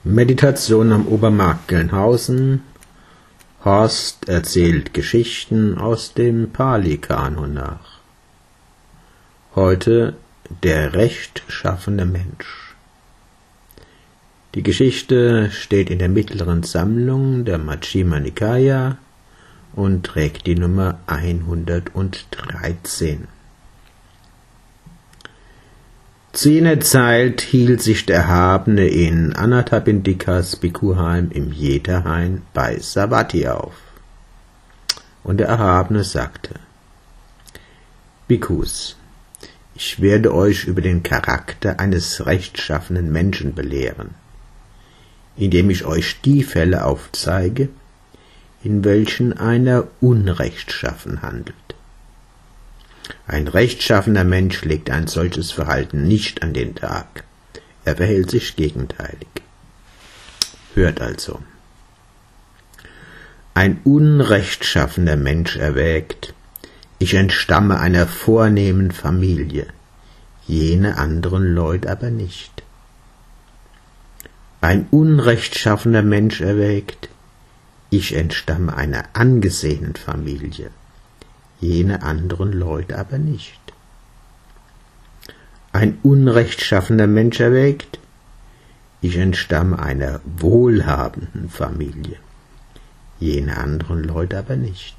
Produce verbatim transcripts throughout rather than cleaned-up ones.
Meditation am Obermarkt Gelnhausen. Horst erzählt Geschichten aus dem Pali-Kanon nach. Heute der rechtschaffene Mensch. Die Geschichte steht in der mittleren Sammlung der Majjhima Nikaya und trägt die Nummer hundertdreizehn. Zu jener Zeit hielt sich der Erhabene in Anathapindikas Bhikkhuheim im Jethain bei Savatthi auf. Und der Erhabene sagte: Bhikkhus, ich werde euch über den Charakter eines rechtschaffenen Menschen belehren, indem ich euch die Fälle aufzeige, in welchen einer unrechtschaffen handelt. Ein rechtschaffener Mensch legt ein solches Verhalten nicht an den Tag. Er verhält sich gegenteilig. Hört also. Ein unrechtschaffener Mensch erwägt: Ich entstamme einer vornehmen Familie, jene anderen Leute aber nicht. Ein unrechtschaffener Mensch erwägt: Ich entstamme einer angesehenen Familie, jene anderen Leute aber nicht. Ein unrechtschaffener Mensch erwägt: Ich entstamme einer wohlhabenden Familie, jene anderen Leute aber nicht.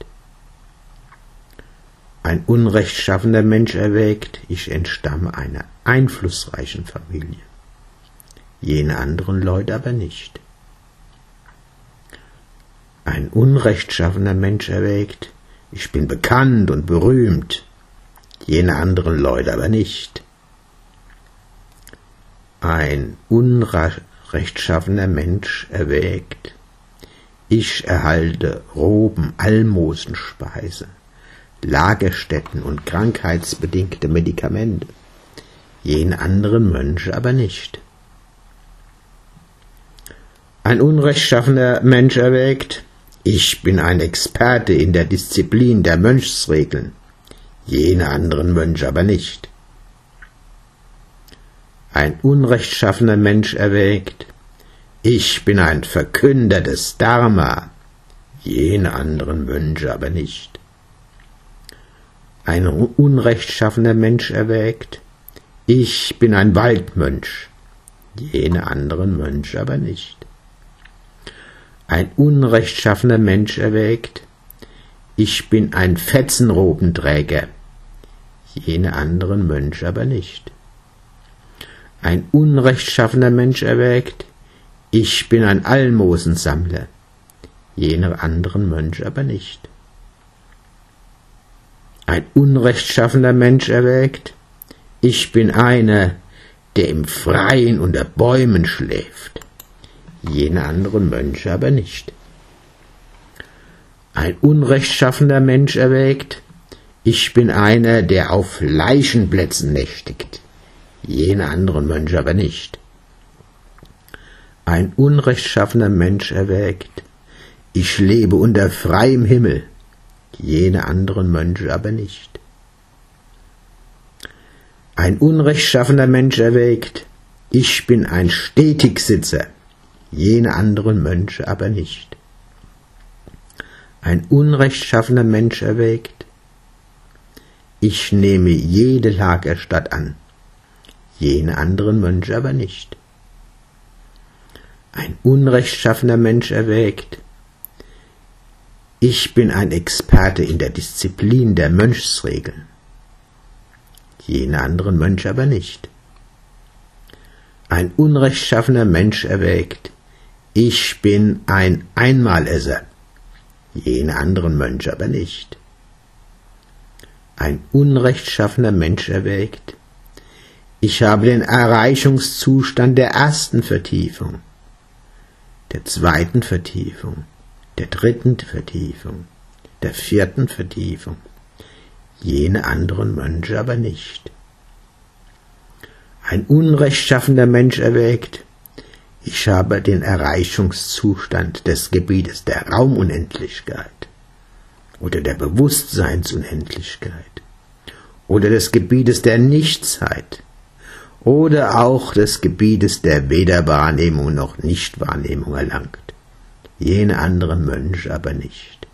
Ein unrechtschaffener Mensch erwägt: Ich entstamme einer einflussreichen Familie, jene anderen Leute aber nicht. Ein unrechtschaffener Mensch erwägt: Ich bin bekannt und berühmt, jene anderen Leute aber nicht. Ein unrechtschaffener Mensch erwägt: Ich erhalte Roben, Almosen, Speise, Lagerstätten und krankheitsbedingte Medikamente, jene anderen Mönche aber nicht. Ein unrechtschaffener Mensch erwägt: Ich bin ein Experte in der Disziplin der Mönchsregeln, jene anderen Mönche aber nicht. Ein unrechtschaffener Mensch erwägt: Ich bin ein Verkünder des Dharma, jene anderen Mönche aber nicht. Ein unrechtschaffener Mensch erwägt: Ich bin ein Waldmönch, jene anderen Mönche aber nicht. Ein unrechtschaffener Mensch erwägt: Ich bin ein Fetzenrobenträger, jene anderen Mönche aber nicht. Ein unrechtschaffener Mensch erwägt: Ich bin ein Almosensammler, jene anderen Mönche aber nicht. Ein unrechtschaffener Mensch erwägt: Ich bin einer, der im Freien unter Bäumen schläft, jene anderen Mönche aber nicht. Ein unrechtschaffener Mensch erwägt: Ich bin einer, der auf Leichenplätzen nächtigt, jene anderen Mönche aber nicht. Ein unrechtschaffener Mensch erwägt: Ich lebe unter freiem Himmel, jene anderen Mönche aber nicht. Ein unrechtschaffener Mensch erwägt: Ich bin ein Stetigsitzer, jene anderen Mönche aber nicht. Ein unrechtschaffener Mensch erwägt: Ich nehme jede Lagerstatt an, jene anderen Mönche aber nicht. Ein unrechtschaffener Mensch erwägt: Ich bin ein Experte in der Disziplin der Mönchsregeln, jene anderen Mönche aber nicht. Ein unrechtschaffener Mensch erwägt: Ich bin ein Einmalesser, jene anderen Mönche aber nicht. Ein unrechtschaffener Mensch erwägt: Ich habe den Erreichungszustand der ersten Vertiefung, der zweiten Vertiefung, der dritten Vertiefung, der vierten Vertiefung, jene anderen Mönche aber nicht. Ein unrechtschaffener Mensch erwägt: Ich habe den Erreichungszustand des Gebietes der Raumunendlichkeit oder der Bewusstseinsunendlichkeit oder des Gebietes der Nichtszeit oder auch des Gebietes der Veda-Wahrnehmung noch Nicht-Wahrnehmung erlangt, jene anderen Mönche aber nicht.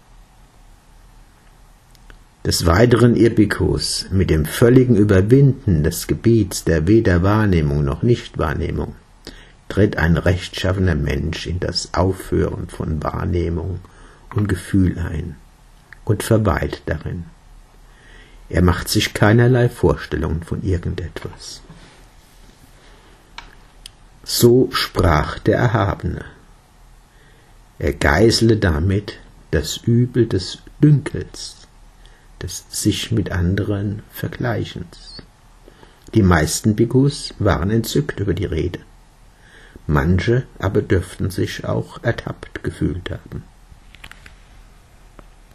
Des Weiteren ihr Bhikkhus, mit dem völligen Überwinden des Gebiets der Veda-Wahrnehmung noch Nicht-Wahrnehmung, tritt ein rechtschaffener Mensch in das Aufhören von Wahrnehmung und Gefühl ein und verweilt darin. Er macht sich keinerlei Vorstellungen von irgendetwas. So sprach der Erhabene. Er geißele damit das Übel des Dünkels, des sich mit anderen Vergleichens. Die meisten Bhikkhus waren entzückt über die Rede. Manche aber dürften sich auch ertappt gefühlt haben.